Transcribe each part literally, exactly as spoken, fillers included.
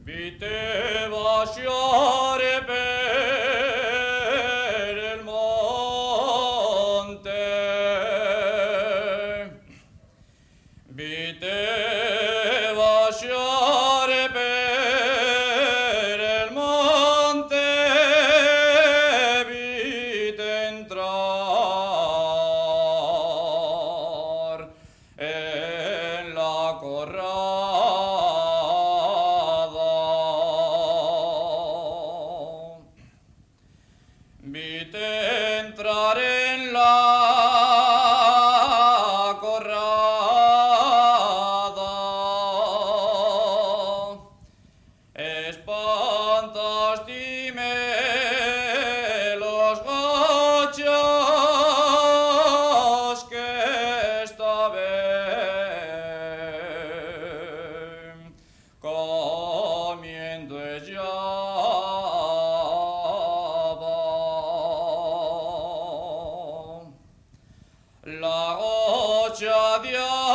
Viteva sciare per il monte, viteva sciare per il monte, vite entrar en la corrada. Vite entrar en la corrada, espantastime los gachos que estaban comiendo ella. La gocha de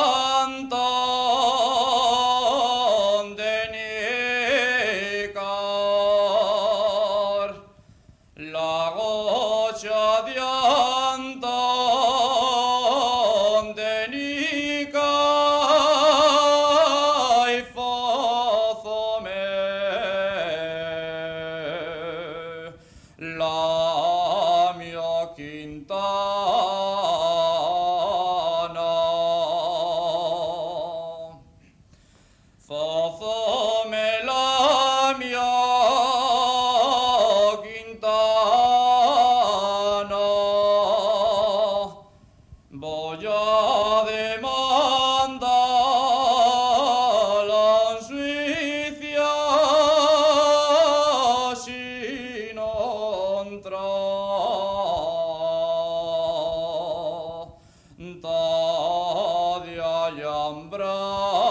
Antón de Nícar, la gocha de Antón de Nícar y fózome la mia quinta. Fózome la mia quintana, voy a demandar la Suicia si no entra ta de allambrar.